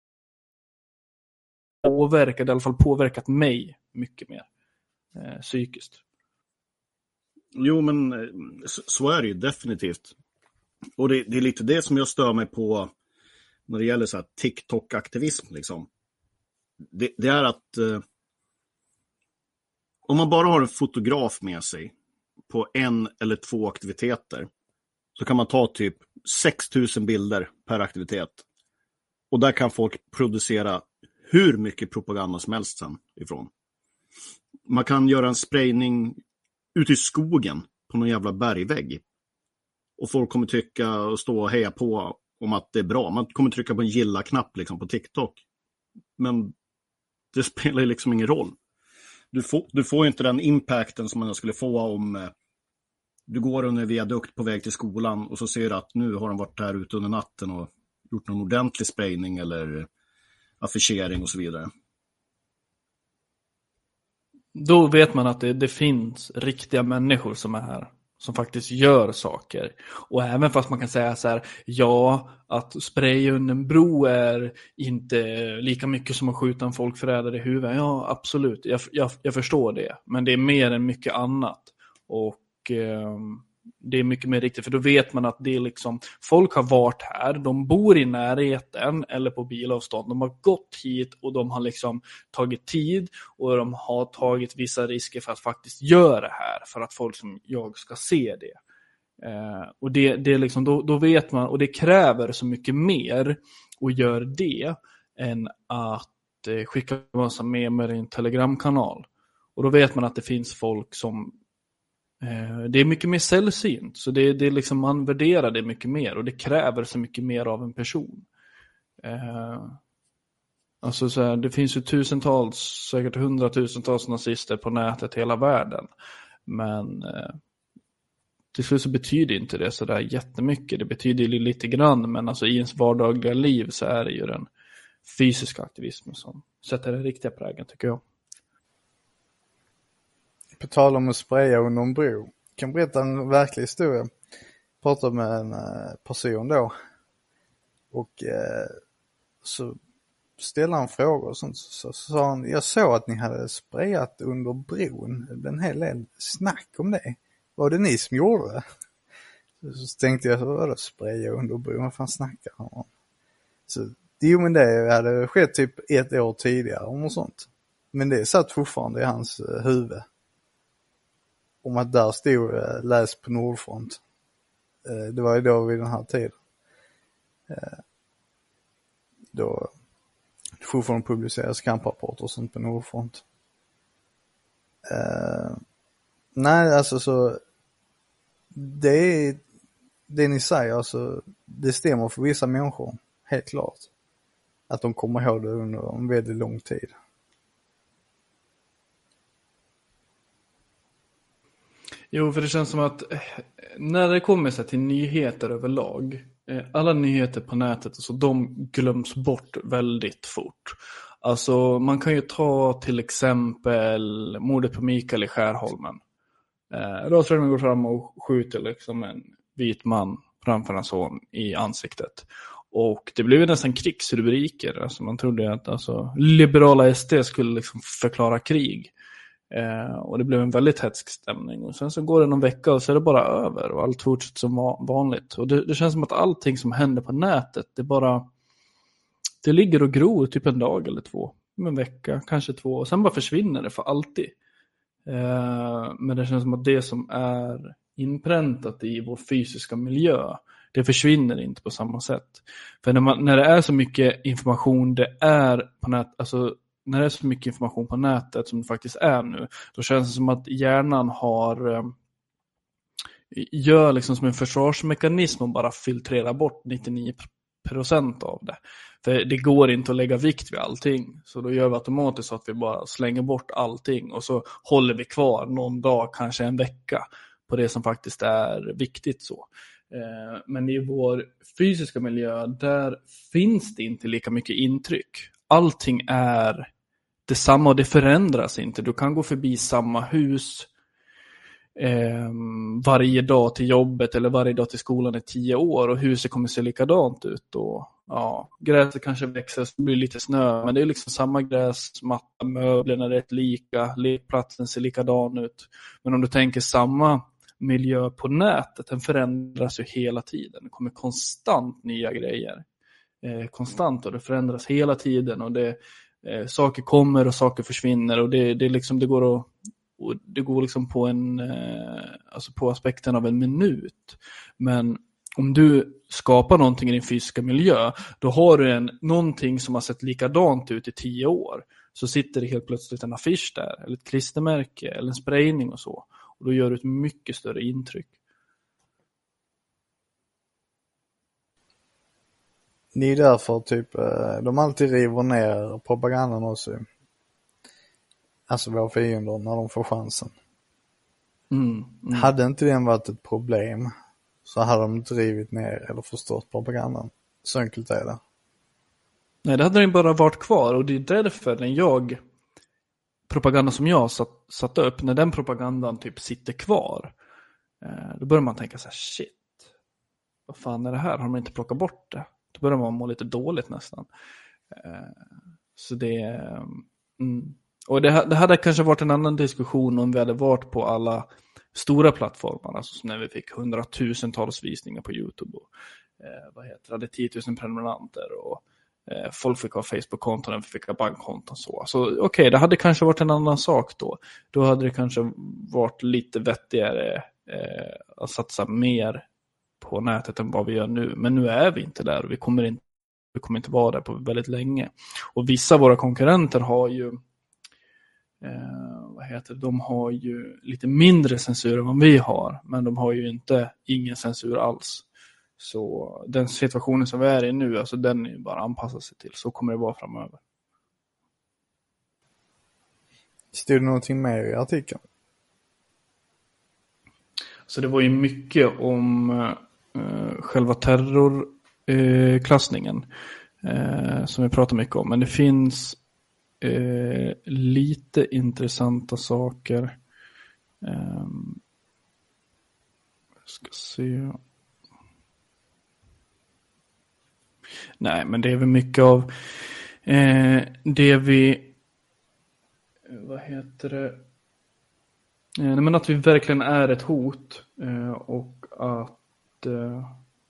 påverkat, i alla fall påverkat mig mycket mer eh, psykiskt. Jo, men så, så är det ju definitivt. Och det, det är lite det som jag stör mig på när det gäller så här TikTok-aktivism. Liksom. Det, det är att eh, om man bara har en fotograf med sig på en eller två aktiviteter så kan man ta typ sex tusen bilder per aktivitet. Och där kan folk producera hur mycket propaganda som helst sen ifrån. Man kan göra en sprayning ute i skogen på någon jävla bergvägg. Och folk kommer tycka och stå och heja på om att det är bra. Man kommer trycka på en gilla-knapp liksom på TikTok. Men det spelar liksom ingen roll. Du får, du får inte den impacten som man skulle få om eh, du går under viadukt på väg till skolan och så ser du att nu har de varit här ute under natten och gjort någon ordentlig sprayning eller affischering och så vidare. Då vet man att det, det finns riktiga människor som är här, som faktiskt gör saker. Och även fast man kan säga så här, ja, att spraya under en bro är inte lika mycket som att skjuta en folkförrädare i huvudet. Ja, absolut. Jag, jag, jag förstår det. Men det är mer än mycket annat. Och eh, det är mycket mer riktigt. För då vet man att det är liksom, folk har varit här, de bor i närheten eller på bilavstånd. De har gått hit och de har liksom tagit tid och de har tagit vissa risker för att faktiskt göra det här. För att folk som jag ska se det. Eh, och det, det är liksom, då, då vet man, och det kräver så mycket mer att göra det än att eh, skicka en massa memer i en telegramkanal. Och då vet man att det finns folk som det är mycket mer sällsynt, så det, det är liksom, man värderar det mycket mer och det kräver så mycket mer av en person. Eh, alltså så här, det finns ju tusentals, säkert hundratusentals nazister på nätet hela världen, men eh, till slut så betyder inte det så där jättemycket. Det betyder ju lite grann, men alltså i ens vardagliga liv så är det ju den fysiska aktivismen som sätter den riktiga prägen, tycker jag. På tal om att spraya under en bro. Jag kan berätta en verklig historia. Jag pratade med en uh, person då. Och uh, så ställde han frågor och sånt. Så, så, så sa han, jag såg att ni hade sprayat under bron. Det blev en hel del snack om det. Var det ni som gjorde det? Så, så tänkte jag, vad det spraya under bron? Vad fan snackar han om? Så jo, men det hade skett typ ett år tidigare om något sånt. Men det satt fortfarande i hans uh, huvud. Om att där stod uh, läs på Nordfront. Uh, det var ju då vid den här tiden. Uh, då fortfarande publiceras kamprapporter och sånt på Nordfront. Uh, nej, alltså så det är det ni säger, alltså det stämmer för vissa människor, helt klart. Att de kommer ihåg det under en väldigt lång tid. Jo, för det känns som att när det kommer sig till nyheter överlag, alla nyheter på nätet, så de glöms bort väldigt fort. Alltså man kan ju ta till exempel mordet på Mikael i Skärholmen. Eh, Rasfördelningen går fram och skjuter liksom en vit man framför en son i ansiktet. Och det blev nästan krigsrubriker. Alltså man trodde att alltså, liberala S D skulle liksom förklara krig. Eh, och det blev en väldigt hetsk stämning. Och sen så går det någon vecka och så är det bara över. Och allt fortsätter som vanligt. Och det, det känns som att allting som händer på nätet, det bara... Det ligger och gror typ en dag eller två. En vecka, kanske två. Och sen bara försvinner det för alltid. Eh, men det känns som att det som är inpräntat i vår fysiska miljö, det försvinner inte på samma sätt. För när, man, när det är så mycket information det är på nät, alltså när det är så mycket information på nätet som det faktiskt är nu, då känns det som att hjärnan har eh, gör liksom som en försvarsmekanism och bara filtrerar bort nittionio procent av det. För det går inte att lägga vikt vid allting. Så då gör vi automatiskt så att vi bara slänger bort allting och så håller vi kvar någon dag, kanske en vecka, på det som faktiskt är viktigt så. Men i vår fysiska miljö, där finns det inte lika mycket intryck. Allting är detsamma och det förändras inte. Du kan gå förbi samma hus eh, varje dag till jobbet eller varje dag till skolan i tio år och huset kommer se likadant ut. Och, ja, gräset kanske växer så blir det lite snö, men det är liksom samma gräsmatta, möblerna är rätt lika, lekplatsen ser likadan ut. Men om du tänker samma miljö på nätet, den förändras ju hela tiden. Det kommer konstant nya grejer. Eh, konstant och det förändras hela tiden och det, eh, saker kommer och saker försvinner och det, det, liksom, det går att, och det går liksom på en eh, alltså på aspekten av en minut. Men om du skapar någonting i din fysiska miljö, då har du en, någonting som har sett likadant ut i tio år. Så sitter det helt plötsligt en affisch där, eller ett klistermärke eller en sprayning och så. Och då gör du ett mycket större intryck. Det är därför typ de alltid river ner propagandan också. Alltså våra fiender när de får chansen. Mm, mm. Hade inte det varit ett problem så hade de drivit ner eller förstört propagandan. Så enkelt är det. Nej, det hade den bara varit kvar. Och det är därför när jag propaganda som jag satt, satt upp, när den propagandan typ sitter kvar, eh, då börjar man tänka så här: shit, vad fan är det här? Har man inte plockat bort det? Då börjar man må lite dåligt nästan. Eh, så det mm. Och det, det hade kanske varit en annan diskussion om vi hade varit på alla stora plattformar, alltså när vi fick hundratusentals visningar på YouTube och eh, vad heter det, hade tio tusen prenumeranter och eh, folk fick ha Facebook-konton och fick ha bankkonton så. Så okej, okay, det hade kanske varit en annan sak då. Då hade det kanske varit lite vettigare eh, att satsa mer på nätet än vad vi gör nu. Men nu är vi inte där och vi kommer inte, vi kommer inte vara där på väldigt länge. Och vissa av våra konkurrenter har ju Eh, vad heter det? De har ju lite mindre censur än vad vi har, men de har ju inte ingen censur alls. Så den situationen som vi är i nu, alltså den är ju bara anpassa sig till. Så kommer det vara framöver. Stod det någonting mer i artikeln? Så det var ju mycket om eh, själva terrorklassningen eh, som vi pratar mycket om, men det finns Eh, lite intressanta saker. Eh, ska se. Nej, men det är väl mycket av eh, det vi vad heter det eh, men att vi verkligen är ett hot eh, och att eh,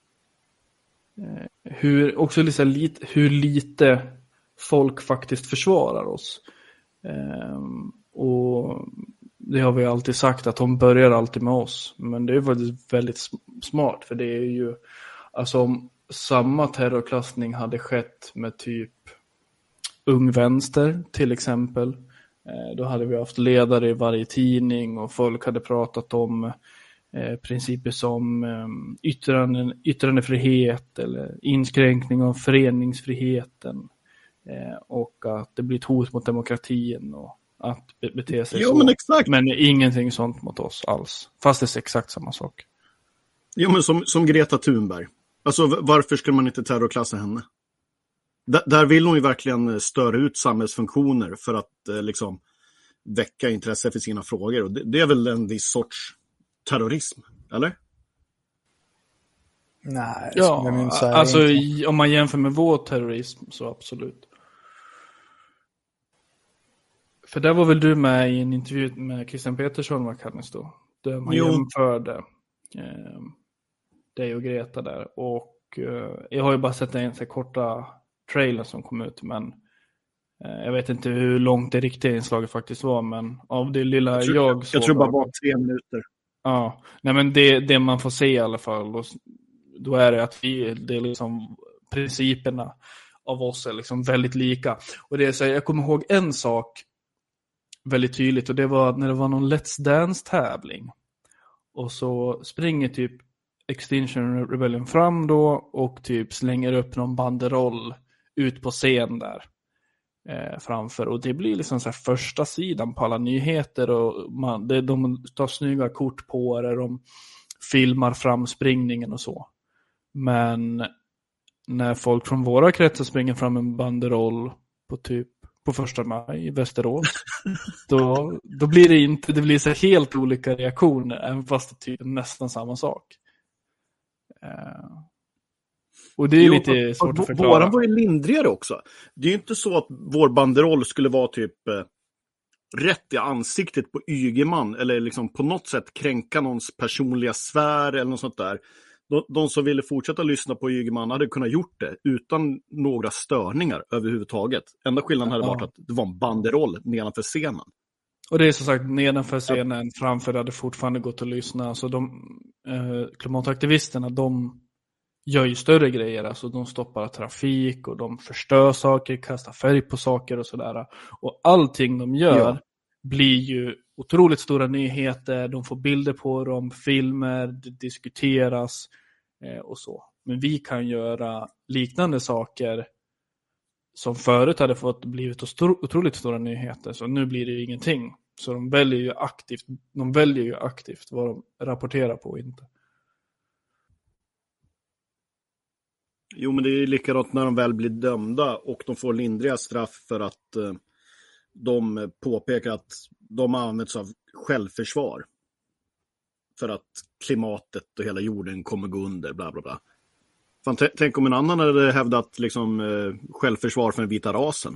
hur också liksom lite, hur lite folk faktiskt försvarar oss. Ehm, och det har vi alltid sagt att de börjar alltid med oss. Men det är väldigt, väldigt smart, för det är ju alltså om samma terrorklassning hade skett med typ Ung Vänster till exempel, eh, då hade vi haft ledare i varje tidning och folk hade pratat om eh, principer som eh, yttrande, yttrandefrihet eller inskränkning av föreningsfriheten. Eh, och att det blir ett hot mot demokratin och att be- bete sig jo, så. Men, exakt. Men ingenting sånt mot oss alls. Fast det är exakt samma sak. Jo, men som, som Greta Thunberg. Alltså varför skulle man inte terrorklassa henne? D- där vill hon ju verkligen störa ut samhällsfunktioner för att eh, liksom väcka intresse för sina frågor. Och det, det är väl en viss sorts terrorism, eller? Nej, Ja, skulle jag inte säga alltså inte. om man jämför med vår terrorism så absolut. För där var väl du med i en intervju med Christian Petersson, vad kan det stå? Där man Jo. jämförde eh, dig och Greta där. Och eh, jag har ju bara sett en så korta trailer som kom ut, men eh, jag vet inte hur långt det riktiga inslaget faktiskt var, men av det lilla jag, Jag tror, jag såg. jag tror bara var tre minuter. Ja, nej men det, det man får se i alla fall, då, då är det att vi, det är liksom principerna av oss är liksom väldigt lika. Och det är så, jag kommer ihåg en sak väldigt tydligt, och det var när det var någon Let's Dance-tävling. Och så springer typ Extinction Rebellion fram då och typ slänger upp någon banderoll ut på scen där eh, framför. Och det blir liksom så här första sidan på alla nyheter, och man, det, de tar snygga kort på det, de filmar framspringningen och så. Men när folk från våra kretsar springer fram en banderoll på typ på första maj i Västerås, då, då blir det inte, det blir så helt olika reaktioner, även fast det typ är nästan samma sak. Uh, och det är jo, lite och, svårt att förklara. Våran var ju lindrigare också. Det är ju inte så att vår banderoll skulle vara typ eh, rätt i ansiktet på Ygeman, eller liksom på något sätt kränka någons personliga sfär eller något sånt där. De, de som ville fortsätta lyssna på Ygeman hade kunnat gjort det utan några störningar överhuvudtaget. Enda skillnaden hade ja. varit att det var en banderoll nedanför scenen. Och det är som sagt, nedanför scenen, ja. framför hade fortfarande gått att lyssna. Så de eh, klimataktivisterna, de gör ju större grejer. Alltså de stoppar trafik och de förstör saker, kastar färg på saker och sådär. Och allting de gör ja. blir ju otroligt stora nyheter. De får bilder på dem, filmer, det diskuteras eh, och så. Men vi kan göra liknande saker som förut hade fått blivit otroligt stora nyheter. Så nu blir det ju ingenting. Så de väljer ju aktivt, de väljer ju aktivt vad de rapporterar på och inte. Jo, men det är ju likadant när de väl blir dömda och de får lindriga straff för att eh, de påpekar att de används av självförsvar. För att klimatet och hela jorden kommer gå under, bla bla bla. Fan, t- tänk om en annan hade hävdat liksom, eh, självförsvar för den vita rasen.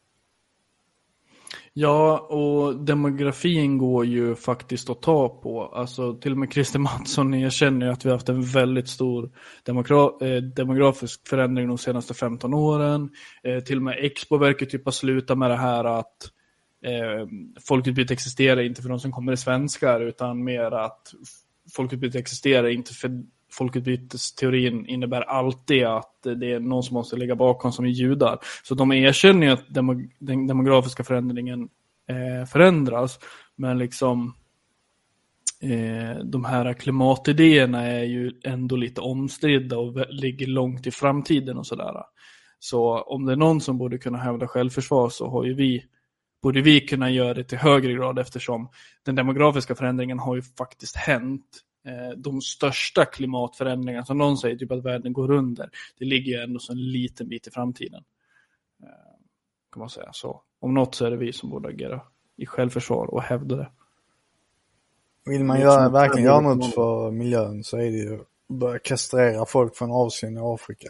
Ja, och demografin går ju faktiskt att ta på. Alltså till och med Christer Mattsson erkänner ju att vi har haft en väldigt stor demogra- eh, demografisk förändring de senaste femton åren. Eh, till och med Expo verkar typ ha slutat med det här att eh, folkutbyte existerar inte för de som kommer i svenskar, utan mer att folkutbyte existerar inte för folkutbytesteorin innebär alltid att det är någon som måste ligga bakom som är judar. Så de erkänner ju att demo- den demografiska förändringen eh, förändras. Men liksom eh, de här klimatidéerna är ju ändå lite omstridda och v- ligger långt i framtiden och sådär. Så om det är någon som borde kunna hävda självförsvar, så har ju vi, borde vi kunna göra det till högre grad, eftersom den demografiska förändringen har ju faktiskt hänt. De största klimatförändringarna som någon säger, typ att världen går under, det ligger ju ändå så en liten bit i framtiden, kan man säga. Så om något så är det vi som borde agera i självförsvar och hävda det. Vill man göra, verkligen göra något för miljön, så är det ju att börja kastrera folk från Asien och Afrika.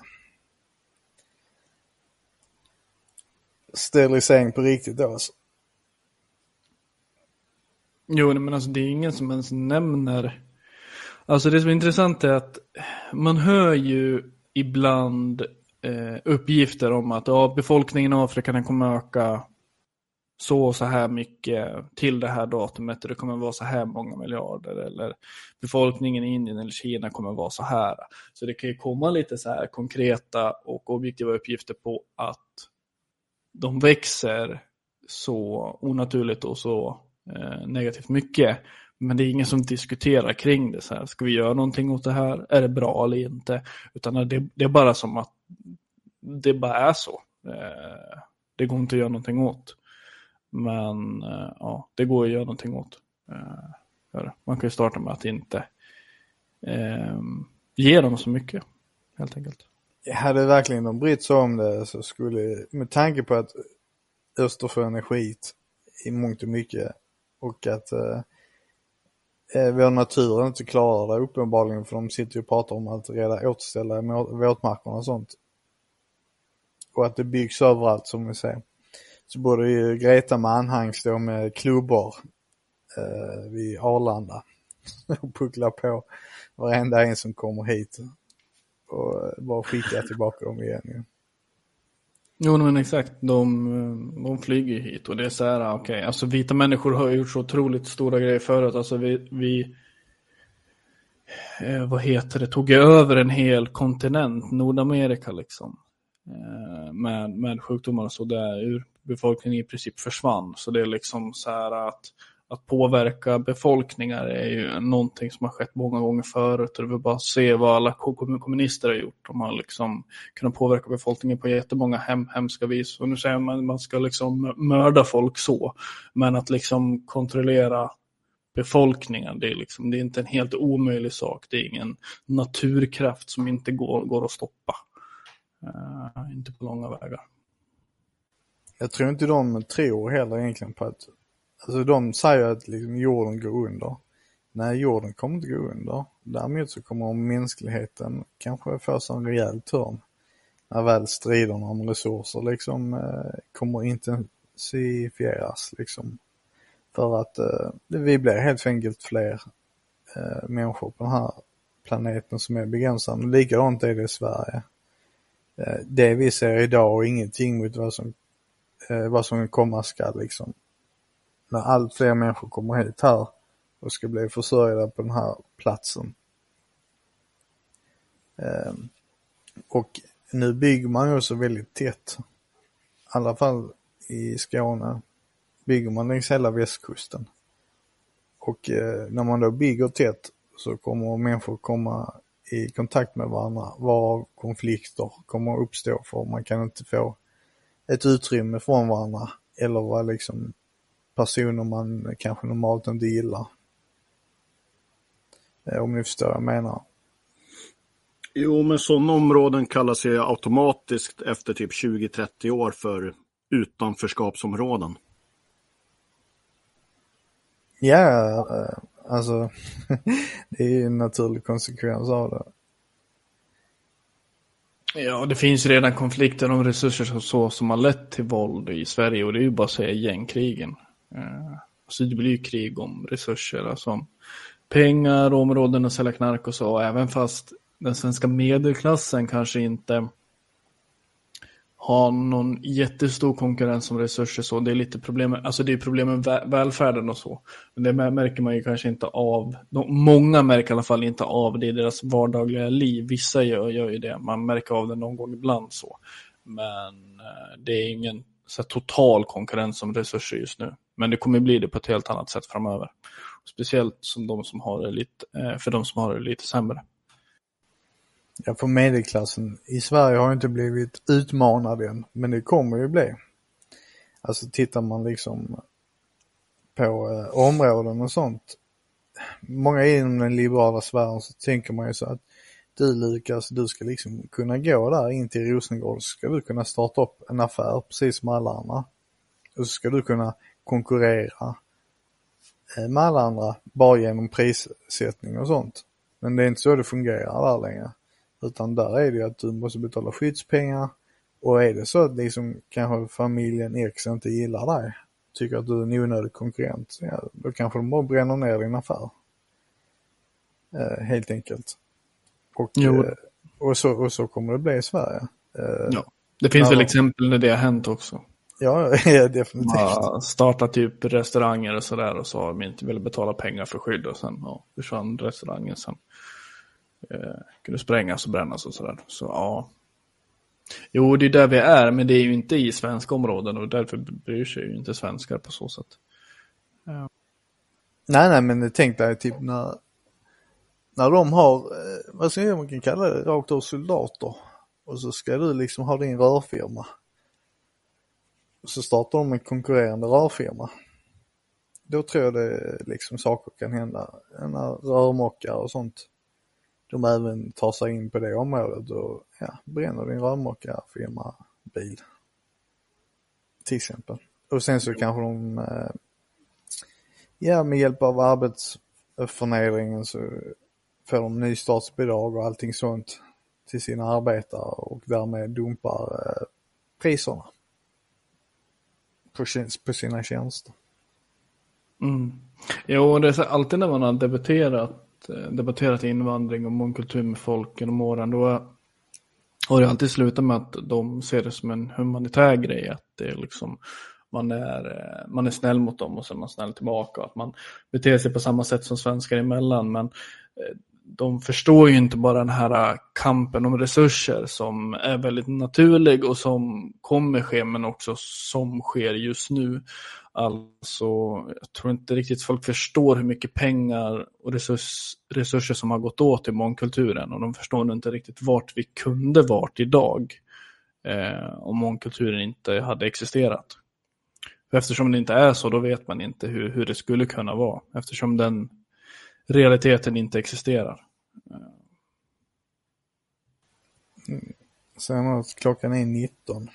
Sterilisering på riktigt då alltså. Jo, men alltså det är ingen som ens nämner. Alltså det som är intressant är att man hör ju ibland eh, uppgifter om att ja, befolkningen i Afrika den kommer öka så och så här mycket till det här datumet, och det kommer vara så här många miljarder, eller befolkningen i Indien eller Kina kommer vara så här. Så det kan ju komma lite så här konkreta och objektiva uppgifter på att de växer så onaturligt och så eh, negativt mycket. Men det är ingen som diskuterar kring det så här. Ska vi göra någonting åt det här? Är det bra eller inte? Utan det, det är bara som att det bara är så. Eh, det går inte att göra någonting åt. Men eh, ja, det går att göra någonting åt. Eh, man kan ju starta med att inte eh, ge dem så mycket, helt enkelt. Hade verkligen de brytt sig om det, så skulle, med tanke på att Östersjön är skit i mångt och mycket, och att eh, eh, vår natur inte klarar det uppenbarligen, för de sitter ju och pratar om att reda återställa våtmarkerna och sånt. Och att det byggs överallt som vi ser. Så borde ju Greta med anhang stå med klubbor eh, vid Arlanda och puckla på varenda en som kommer hit och bara skicka tillbaka dem igen. Ja. Jo, men exakt. De, de flyger hit och det är så här, okej. Okay. Alltså vita människor har gjort så otroligt stora grejer förut. Alltså vi, vi eh, vad heter det, tog över en hel kontinent, Nordamerika liksom. Eh, med, med sjukdomar och så där. Ur befolkningen i princip försvann. Så det är liksom så här att Att påverka befolkningar är ju någonting som har skett många gånger förut. Och det vill bara se vad alla kommunister har gjort. De har liksom kunnat påverka befolkningen på jättemånga hem, hemska vis. Och nu säger man att man ska liksom mörda folk så. Men att liksom kontrollera befolkningen, det är, liksom, det är inte en helt omöjlig sak. Det är ingen naturkraft som inte går, går att stoppa. Uh, inte på långa vägar. Jag tror inte de tror heller egentligen på att, alltså de säger att liksom jorden går under. Nej, jorden kommer inte gå under. Däremot så kommer mänskligheten kanske få sig en rejäl törn. När väl striderna om resurser liksom eh, kommer intensifieras liksom. För att eh, vi blir helt enkelt fler eh, människor på den här planeten som är begränsade. Likadant är det i Sverige. Eh, det vi ser idag och ingenting mot vad som, eh, vad som komma ska liksom. När allt fler människor kommer hit här och ska bli försörjda på den här platsen. Eh, och nu bygger man ju också väldigt tätt. I alla fall i Skåne bygger man längs hela västkusten. Och eh, när man då bygger tätt så kommer människor komma i kontakt med varandra. Var konflikter kommer att uppstå, för man kan inte få ett utrymme från varandra. Eller vara liksom personer man kanske normalt inte gillar. Eh, om ni förstår vad jag menar. Jo, men sådana områden kallas ju automatiskt efter typ tjugo till trettio år för utanförskapsområden. Ja, alltså det är ju en naturlig konsekvens av det. Ja, det finns redan konflikter om resurser och så som har lett till våld i Sverige, och det är ju bara att säga gängkrigen. Alltså det blir ju krig om resurser, alltså om pengar, områden och sälja knark och så, även fast den svenska medelklassen kanske inte har någon jättestor konkurrens om resurser, så det är lite problem, alltså det är problem med vä- välfärden och så. Men det märker man ju kanske inte av, de, många märker i alla fall inte av det i deras vardagliga liv. Vissa gör, gör ju det, man märker av det någon gång ibland så. Men eh, det är ingen så här, total konkurrens om resurser just nu. Men det kommer bli det på ett helt annat sätt framöver. Speciellt som de som har det lite, eh, för de som har det lite sämre. Ja, för medelklassen i Sverige har inte blivit utmanad än, men det kommer ju bli. Alltså tittar man liksom på eh, områden och sånt. Många inom den liberala sfären så tänker man ju så att du Lukas, du ska liksom kunna gå där in till Rosengård, så ska du kunna starta upp en affär precis som alla andra. Och så ska du kunna konkurrera eh, med alla andra bara genom prissättning och sånt. Men det är inte så det fungerar där längre. Utan där är det ju att du måste betala skyddspengar. Och är det så att liksom kanske familjen X inte gillar dig, tycker att du är en onödig konkurrent, ja, då kanske de bara bränner ner din affär. Eh, helt enkelt. Och, eh, och, så, och så kommer det bli i Sverige. Eh, ja. Det finns ja, väl exempel när det har hänt också. Ja, definitivt. Man startar typ restauranger och sådär, och så har de inte velat betala pengar för skydd, och sen ja, försvann restaurangen, sen eh, kunde sprängas och brännas och sådär. Så ja. Jo, det är där vi är, men det är ju inte i svenska områden, och därför bryr sig ju inte svenskar på så sätt. Ja. Nej, nej, men tänk dig typ när när de har, eh, vad ska man kan kalla det, rakt av soldater. Och så ska du liksom ha din rörfirma. Och så startar de en konkurrerande rörfirma. Då tror jag det liksom saker kan hända. När rörmokare och sånt, de även tar sig in på det området och ja, bränner din rörmokarfirma bil. Till exempel. Och sen så kanske de, eh, ja, med hjälp av arbets, förnedringen så får de nystartsbidrag och allting sånt till sina arbetare och därmed dumpar eh, priserna på, på sina tjänster. Mm. Jo, det är så, alltid när man har debatterat, debatterat invandring och mångkultur med folk genom åren, då har det alltid slutat med att de ser det som en humanitär grej, att det är liksom man är, man är snäll mot dem och så är man snäll tillbaka, att man beter sig på samma sätt som svenskar emellan, men de förstår ju inte bara den här kampen om resurser som är väldigt naturlig och som kommer ske, men också som sker just nu. Alltså, jag tror inte riktigt folk förstår hur mycket pengar och resurs, resurser som har gått åt i mångkulturen, och de förstår inte riktigt vart vi kunde varit idag eh, om mångkulturen inte hade existerat. För eftersom det inte är så, då vet man inte hur, hur det skulle kunna vara, eftersom den realiteten inte existerar. Mm. Sen att klockan är nitton.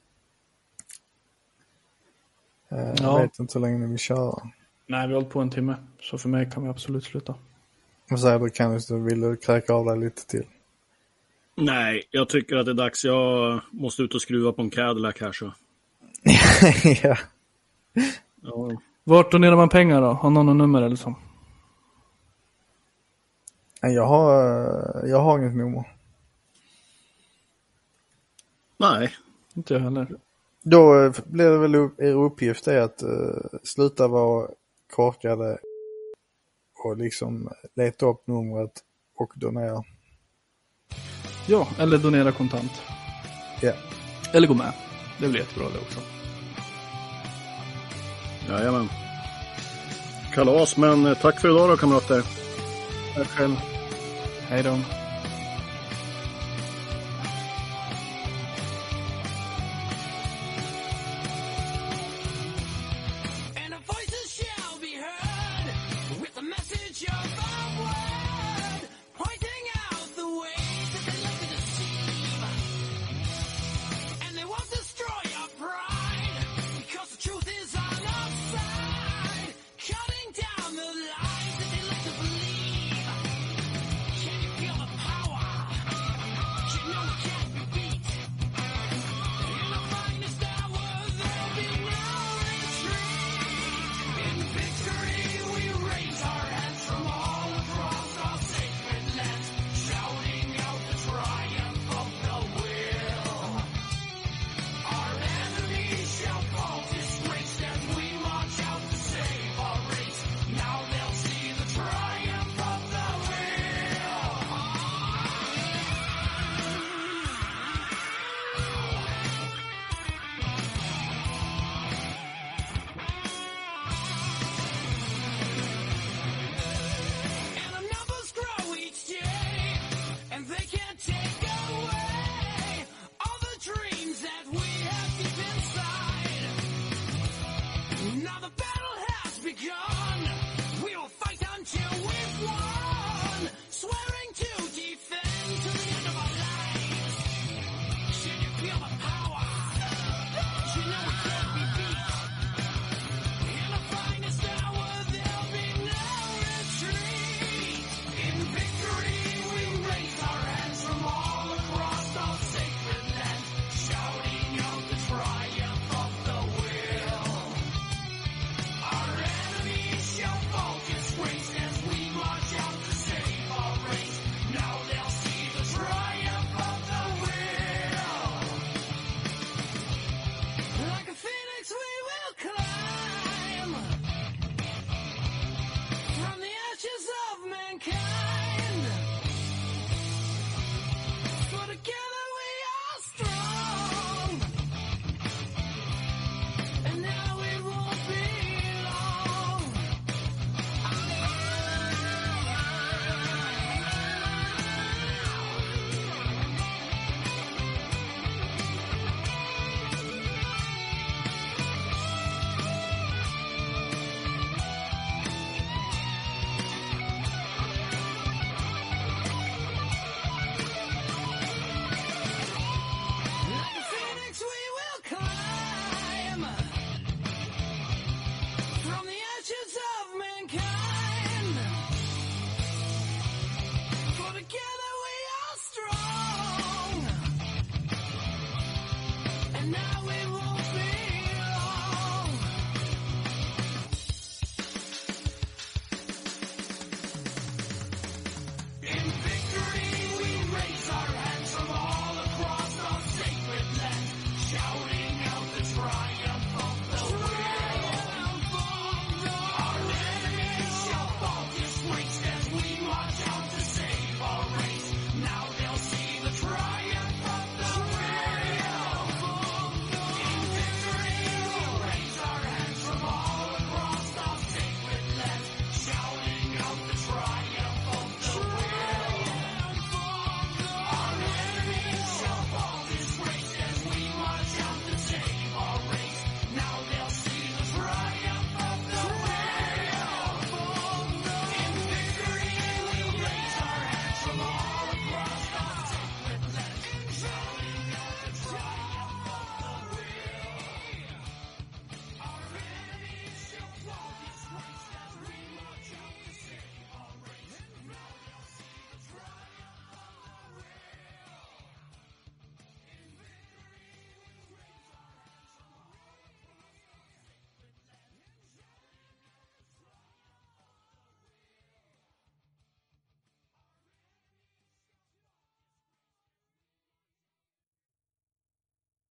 Jag ja. vet inte hur länge ni vill köra. Nej, vi har hållit på en timme. Så för mig kan vi absolut sluta. Vad säger du, Kenneth? Vill du kräka av dig lite till? Nej, jag tycker att det är dags. Jag måste ut och skruva på en Cadillac här så. Ja. Ja. Vart donerar man pengar då? Har någon nummer eller så? Jag har, jag har inget nummer. Nej. Inte jag heller. Då blir det väl er uppgift är att uh, sluta vara korkade och liksom leta upp numret och donera. Ja, eller donera kontant. Ja. Eller gå med. Det blir jättebra det också. Jajamän. Kalas, men tack för idag då, kamrater. Tack själv. Hej då.